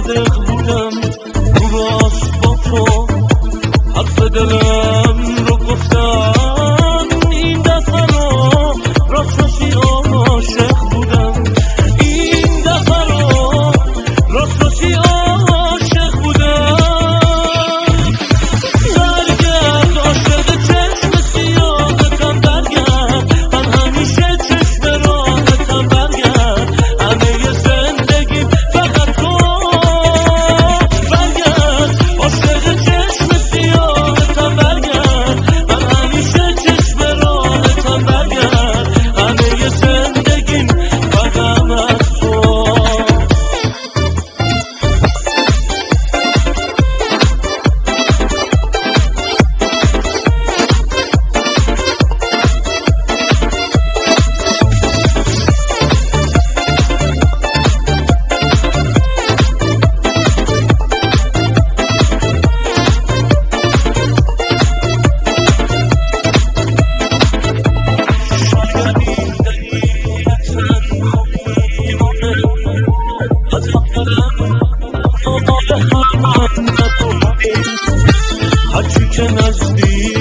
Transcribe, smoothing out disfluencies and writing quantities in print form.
صادق بودم رو راست با تو، حرف دلم رو گفتم این دفعه رو راستشی عاشق بودم، این دفعه رو راستشی عاشق بودم. برگرد عاشق چشم سیاهتم، برگرد من همیشه چشم راهتم، برگرد همه زندگیم فقط تو، برگرد عاشق چشم سیاهتم، برگرد من همیشه چشم راهتم، برگرد همه زندگیم فقط تو. هرچی که نزدیک